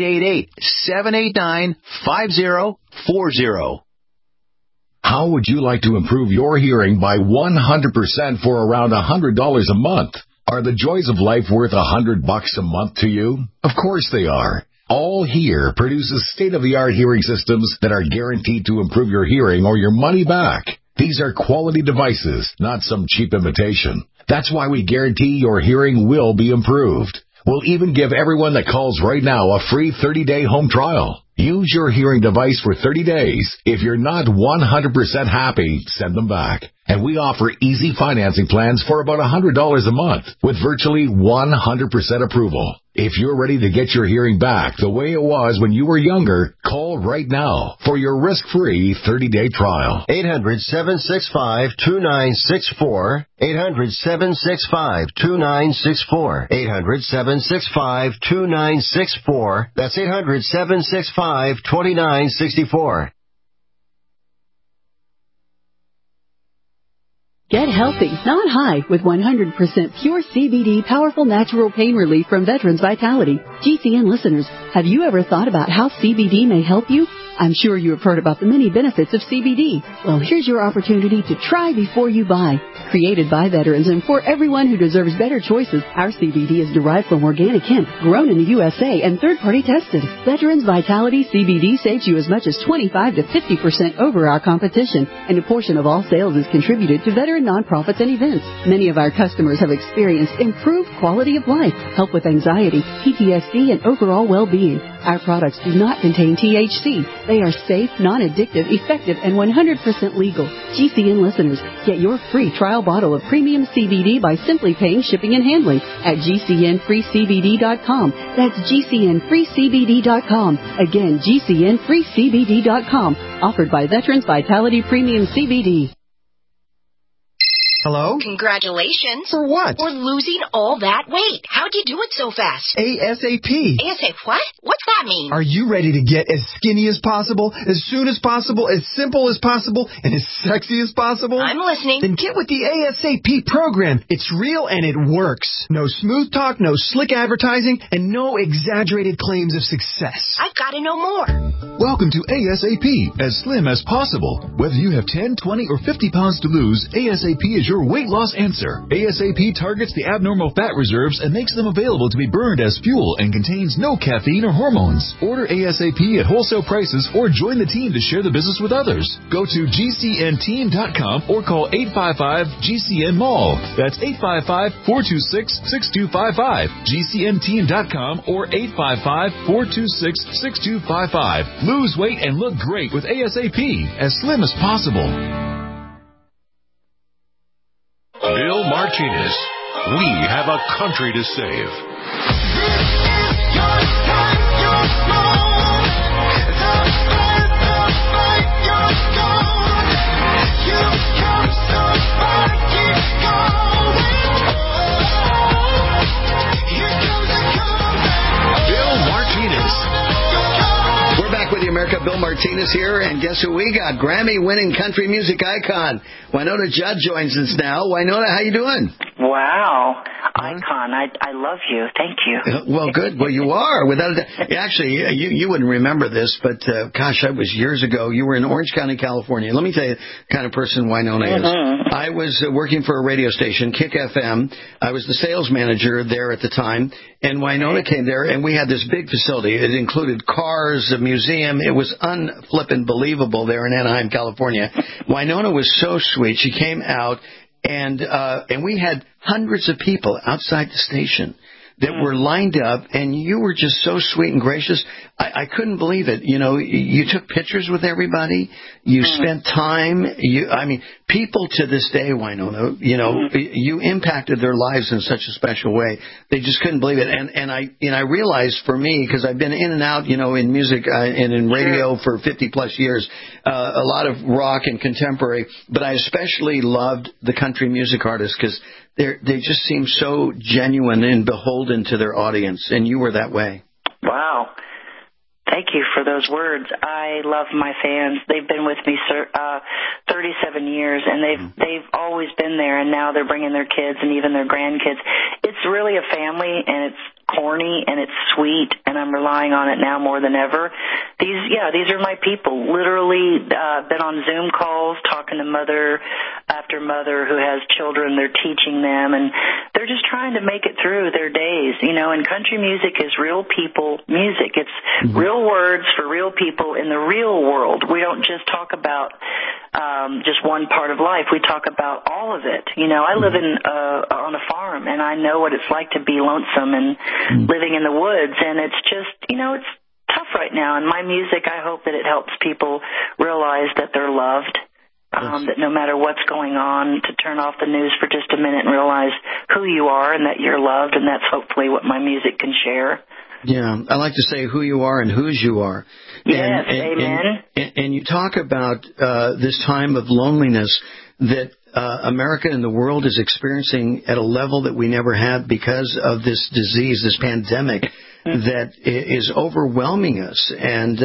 888-789-5040. How would you like to improve your hearing by 100% for around $100 a month? Are the joys of life worth $100 a month to you? Of course they are. All Hear produces state-of-the-art hearing systems that are guaranteed to improve your hearing or your money back. These are quality devices, not some cheap imitation. That's why we guarantee your hearing will be improved. We'll even give everyone that calls right now a free 30-day home trial. Use your hearing device for 30 days. If you're not 100% happy, send them back. And we offer easy financing plans for about $100 a month with virtually 100% approval. If you're ready to get your hearing back the way it was when you were younger, call right now for your risk-free 30-day trial. 800-765-2964. 800-765-2964. 800-765-2964. That's 800-765-2964. Get healthy, not high, with 100% pure CBD powerful natural pain relief from Veterans Vitality. GCN listeners, have you ever thought about how CBD may help you? I'm sure you have heard about the many benefits of CBD. Well, here's your opportunity to try before you buy. Created by veterans and for everyone who deserves better choices, our CBD is derived from organic hemp, grown in the USA, and third-party tested. Veterans Vitality CBD saves you as much as 25 to 50% over our competition, and a portion of all sales is contributed to veteran nonprofits and events. Many of our customers have experienced improved quality of life, help with anxiety, PTSD, and overall well-being. Our products do not contain THC. They are safe, non-addictive, effective, and 100% legal. GCN listeners, get your free trial bottle of premium CBD by simply paying shipping and handling at GCNFreeCBD.com. That's GCNFreeCBD.com. Again, GCNFreeCBD.com. Offered by Veterans Vitality Premium CBD. Hello? Congratulations. For what? For losing all that weight. How'd you do it so fast? ASAP. ASAP what? What's that mean? Are you ready to get as skinny as possible, as soon as possible, as simple as possible, and as sexy as possible? I'm listening. Then get with the ASAP program. It's real and it works. No smooth talk, no slick advertising, and no exaggerated claims of success. I've got to know more. Welcome to ASAP, as slim as possible. Whether you have 10, 20, or 50 pounds to lose, ASAP is your weight loss answer. ASAP targets the abnormal fat reserves and makes them available to be burned as fuel and contains no caffeine or hormones. Order ASAP at wholesale prices or join the team to share the business with others. Go to GCNteam.com or call 855-GCN-MALL. That's 855-426-6255. GCNteam.com or 855-426-6255. Lose weight and look great with ASAP, as slim as possible. Bill Martinez. We have a country to save. Bill Martinez. We're back with you, America. Bill Martinez here, and guess who we got? Grammy-winning country music icon Wynonna Judd joins us now. Wynonna, how you doing? Wow, icon! I love you. Thank you. Well, good. Well, you are. Without a doubt. Actually, you wouldn't remember this, but gosh, that was years ago. You were in Orange County, California. Let me tell you the kind of person Wynonna is. I was working for a radio station, Kick FM. I was the sales manager there at the time, and Wynonna came there, and we had this big facility. It included cars, a museum. It was unflippin' believable there in Anaheim, California. Wynonna was so sweet. She came out, and we had hundreds of people outside the station that were lined up, and you were just so sweet and gracious. I couldn't believe it. You know, you took pictures with everybody. You spent time. People to this day, Wynonna, you impacted their lives in such a special way. They just couldn't believe it. And I realized for me, because I've been in and out, in music and in radio for 50 plus years, a lot of rock and contemporary, but I especially loved the country music artists because they just seem so genuine and beholden to their audience, and you were that way. Wow. Thank you for those words. I love my fans. They've been with me 37 years, and they've always been there, and now they're bringing their kids and even their grandkids. It's really a family, and it's corny, and it's sweet, and I'm relying on it now more than ever. These are my people. Literally been on Zoom calls talking to mother after mother who has children. They're teaching them, and they're just trying to make it through their days. And country music is real people music. It's real words for real people in the real world. We don't just talk about just one part of life. We talk about all of it. I live on a farm, and I know what it's like to be lonesome and living in the woods, and it's just, it's tough right now. And my music, I hope that it helps people realize that they're loved, that no matter what's going on, to turn off the news for just a minute and realize who you are and that you're loved, and that's hopefully what my music can share. Yeah, I like to say who you are and whose you are. Yes, amen. And you talk about this time of loneliness that America and the world is experiencing at a level that we never had because of this disease, this pandemic, that is overwhelming us. And,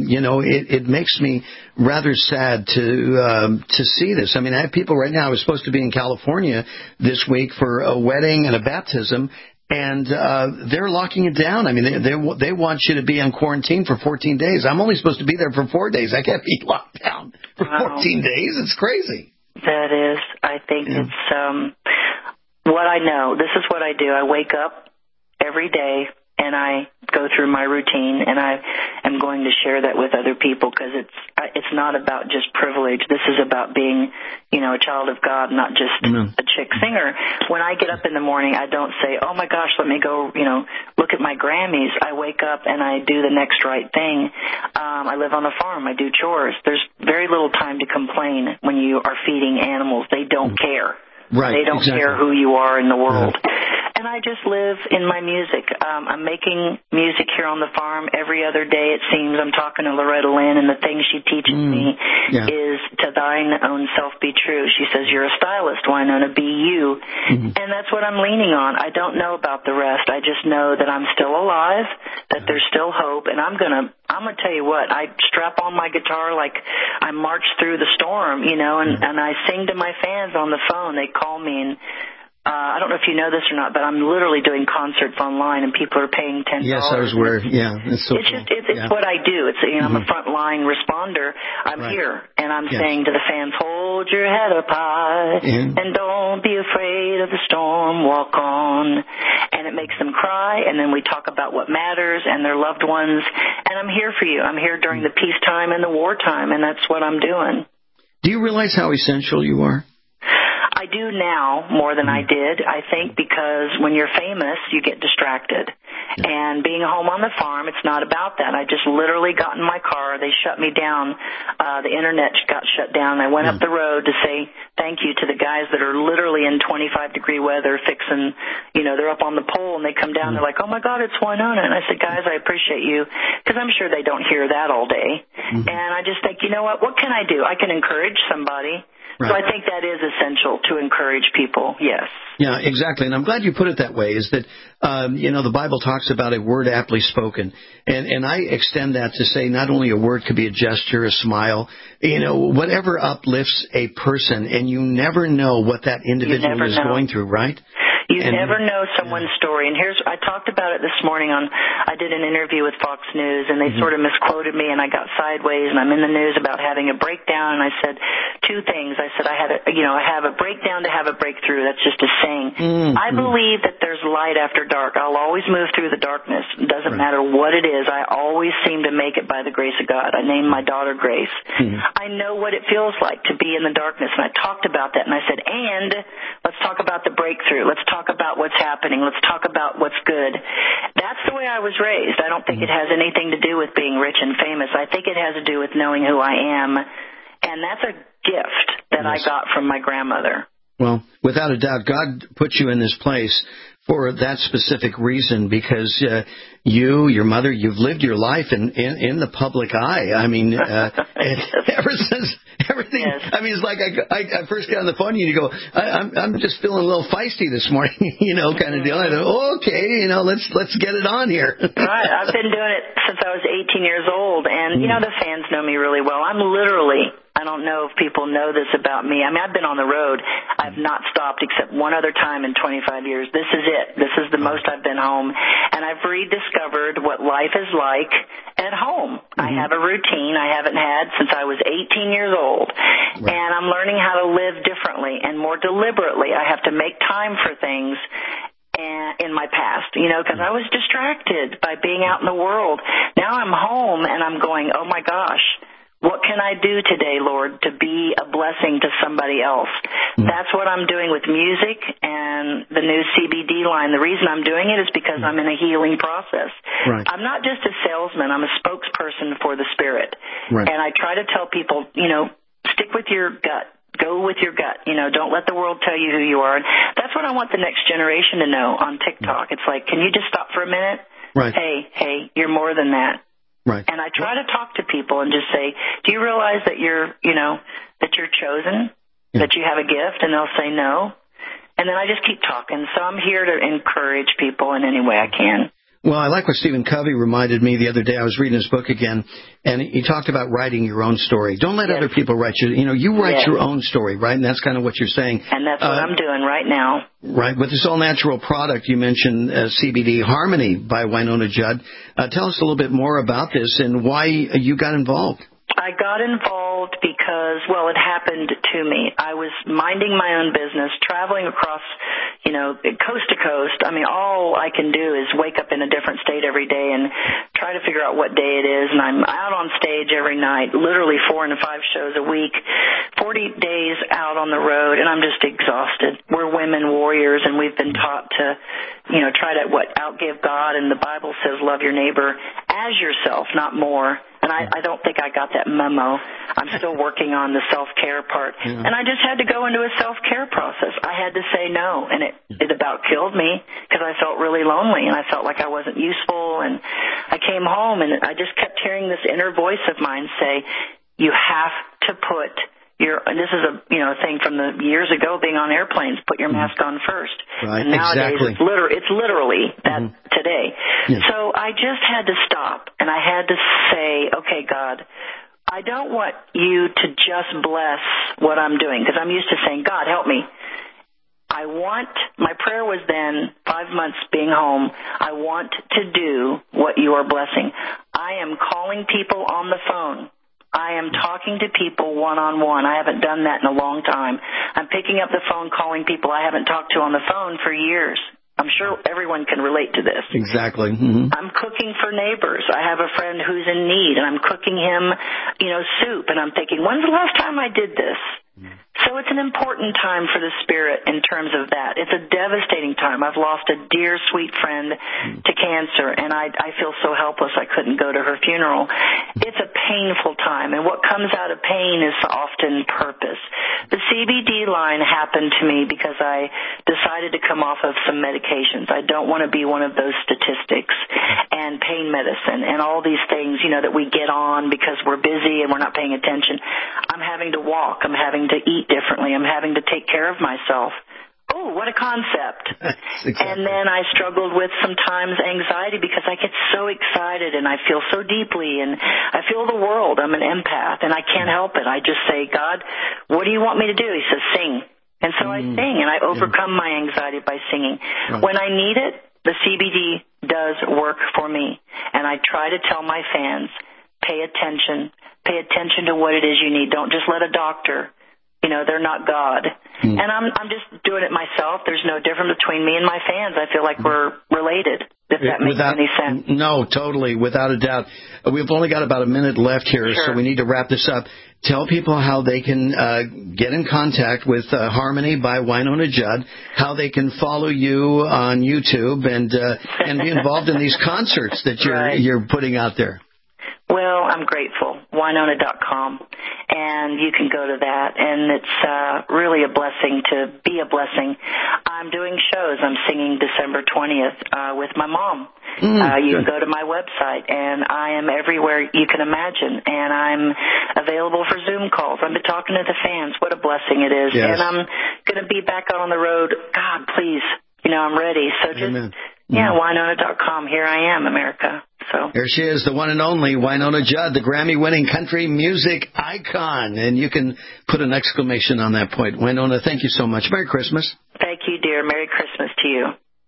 it makes me rather sad to see this. I mean, I have people right now. I was supposed to be in California this week for a wedding and a baptism, and they're locking it down. I mean, they want you to be on quarantine for 14 days. I'm only supposed to be there for 4 days. I can't be locked down for 14 days. It's crazy. That is. I think it's what I know. This is what I do. I wake up every day and I go through my routine, and I am going to share that with other people because it's not about just privilege. This is about being, a child of God, not just a chick singer. When I get up in the morning, I don't say, oh my gosh, let me go, look at my Grammys. I wake up and I do the next right thing. I live on a farm. I do chores. There's very little time to complain when you are feeding animals. They don't care. Right, they don't exactly. care who you are in the world. And I just live in my music. I'm making music here on the farm every other day, it seems. I'm talking to Loretta Lynn, and the thing she teaches me is to thine own self be true. She says, you're a stylist, Wynonna, be you. And that's what I'm leaning on. I don't know about the rest. I just know that I'm still alive, that there's still hope, and I'm gonna tell you what, I strap on my guitar like I march through the storm, and I sing to my fans on the phone. They call me, and I don't know if you know this or not, but I'm literally doing concerts online, and people are paying $10. Yes, I was aware. Yeah, it's so. It's what I do. It's I'm a frontline responder. I'm here, and I'm saying to the fans, hold your head up high, and don't be afraid of the storm. Walk on, and it makes them cry. And then we talk about what matters and their loved ones. And I'm here for you. I'm here during the peacetime and the wartime, and that's what I'm doing. Do you realize how essential you are? I do now more than I did, I think, because when you're famous, you get distracted. And being home on the farm, it's not about that. I just literally got in my car. They shut me down. The internet got shut down. I went up the road to say thank you to the guys that are literally in 25-degree weather fixing, they're up on the pole, and they come down. They're like, oh, my God, it's Wynonna. And I said, guys, I appreciate you, because I'm sure they don't hear that all day. And I just think, you know what can I do? I can encourage somebody. Right. So I think that is essential to encourage people, yes. Yeah, exactly. And I'm glad you put it that way, is that, the Bible talks about a word aptly spoken. And I extend that to say not only a word could be a gesture, a smile, whatever uplifts a person, and you never know what that individual is going through, right? You never know someone's story. And I talked about it this morning I did an interview with Fox News, and they sort of misquoted me, and I got sideways, and I'm in the news about having a breakdown, and I said two things. I said I have a breakdown to have a breakthrough. That's just a saying. I believe that there's light after dark. I'll always move through the darkness. It doesn't matter what it is. I always seem to make it by the grace of God. I named my daughter Grace. I know what it feels like to be in the darkness, and I talked about that, and I said, and let's talk about the breakthrough. Let's talk about what's happening. Let's talk about what's good. That's the way I was raised. I don't think it has anything to do with being rich and famous. I think it has to do with knowing who I am, and that's a gift that I got from my grandmother. Well, without a doubt, God put you in this place for that specific reason, because your mother, you've lived your life in the public eye. I mean, ever since everything. Yes. I mean, it's like I first got on the phone and you go, I'm just feeling a little feisty this morning, kind of deal. I go, okay, let's get it on here. Right. I've been doing it since I was 18 years old, and the fans know me really well. I'm literally. I don't know if people know this about me. I mean, I've been on the road. I've not stopped except one other time in 25 years. This is it. This is the most I've been home. And I've rediscovered what life is like at home. I have a routine I haven't had since I was 18 years old. Right. And I'm learning how to live differently and more deliberately. I have to make time for things in my past, because I was distracted by being out in the world. Now I'm home and I'm going, oh my gosh. What can I do today, Lord, to be a blessing to somebody else? That's what I'm doing with music and the new CBD line. The reason I'm doing it is because I'm in a healing process. Right. I'm not just a salesman. I'm a spokesperson for the Spirit. Right. And I try to tell people, Stick with your gut. Go with your gut. Don't let the world tell you who you are. And that's what I want the next generation to know on TikTok. It's like, can you just stop for a minute? Right. Hey, you're more than that. Right. And I try to talk to people and just say, do you realize that you're chosen, that you have a gift? And they'll say no. And then I just keep talking. So I'm here to encourage people in any way I can. Well, I like what Stephen Covey reminded me the other day. I was reading his book again, and he talked about writing your own story. Don't let other people write you. You write your own story, right? And that's kind of what you're saying. And that's what I'm doing right now. Right. With this all-natural product, you mentioned CBD Harmony by Wynonna Judd. Tell us a little bit more about this and why you got involved. I got involved because, it happened to me. I was minding my own business, traveling across, coast to coast. I mean, all I can do is wake up in a different state every day and try to figure out what day it is. And I'm out on stage every night, literally 4 and 5 shows a week, 40 days out on the road, and I'm just exhausted. We're women warriors, and we've been taught to, try to outgive God. And the Bible says love your neighbor as yourself, not more. And I don't think I got that memo. I'm still working on the self-care part. Yeah. And I just had to go into a self-care process. I had to say no, and it about killed me because I felt really lonely, and I felt like I wasn't useful. And I came home, and I just kept hearing this inner voice of mine say, you have to put and this is a thing from the years ago being on airplanes, put your mask on first. Right, and nowadays exactly. it's literally that today. Yeah. So I just had to stop, and I had to say, okay, God, I don't want you to just bless what I'm doing, because I'm used to saying, God, help me. My prayer was then, 5 months being home, I want to do what you are blessing. I am calling people on the phone. I am talking to people one-on-one. I haven't done that in a long time. I'm picking up the phone, calling people I haven't talked to on the phone for years. I'm sure everyone can relate to this. Exactly. Mm-hmm. I'm cooking for neighbors. I have a friend who's in need, and I'm cooking him, soup. And I'm thinking, when's the last time I did this? So it's an important time for the Spirit in terms of that. It's a devastating time. I've lost a dear, sweet friend to cancer, and I feel so helpless I couldn't go to her funeral. It's a painful time, and what comes out of pain is often purpose. The CBD line happened to me because I decided to come off of some medications. I don't want to be one of those statistics, and pain medicine and all these things, that we get on because we're busy and we're not paying attention. I'm having to walk. I'm having to eat differently. I'm having to take care of myself. Oh, what a concept. Exactly. And then I struggled with sometimes anxiety because I get so excited and I feel so deeply and I feel the world. I'm an empath and I can't help it. I just say, God, what do you want me to do? He says, sing. And so I sing and I overcome my anxiety by singing. Right. When I need it, the CBD does work for me. And I try to tell my fans, pay attention. Pay attention to what it is you need. Don't just let a doctor. They're not God. And I'm just doing it myself. There's no difference between me and my fans. I feel like we're related, if that makes any sense. No, totally, without a doubt. We've only got about a minute left here, so we need to wrap this up. Tell people how they can get in contact with Harmony by Wynonna Judd, how they can follow you on YouTube and be involved in these concerts that you're putting out there. Well, I'm grateful. Wynonna.com. And you can go to that. And it's really a blessing to be a blessing. I'm doing shows. I'm singing December 20th with my mom. You can go to my website, and I am everywhere you can imagine. And I'm available for Zoom calls. I've been talking to the fans. What a blessing it is. Yes. And I'm going to be back out on the road. God, please. I'm ready. So just, Wynonna.com. Here I am, America. So there she is, the one and only Wynonna Judd, the Grammy-winning country music icon. And you can put an exclamation on that point. Wynonna, thank you so much. Merry Christmas. Thank you, dear. Merry Christmas to you.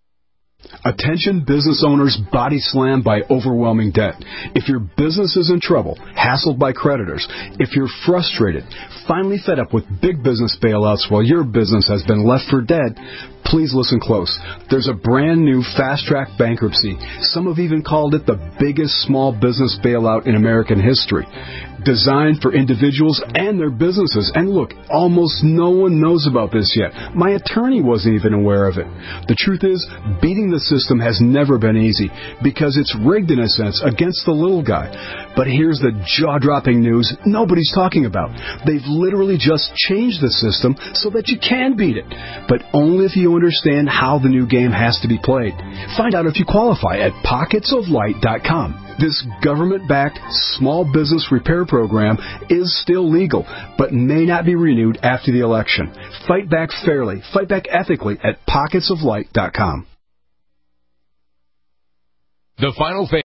Attention business owners body slammed by overwhelming debt. If your business is in trouble, hassled by creditors, if you're frustrated, finally fed up with big business bailouts while your business has been left for dead, please listen close. There's a brand new fast-track bankruptcy. Some have even called it the biggest small business bailout in American history. designed for individuals and their businesses. And look, almost no one knows about this yet. My attorney wasn't even aware of it. The truth is, beating the system has never been easy because it's rigged in a sense against the little guy. But here's the jaw-dropping news nobody's talking about. They've literally just changed the system so that you can beat it, but only if you understand how the new game has to be played. Find out if you qualify at pocketsoflight.com. This government-backed small business repair program is still legal, but may not be renewed after the election. Fight back fairly, fight back ethically at pocketsoflight.com. The final phase.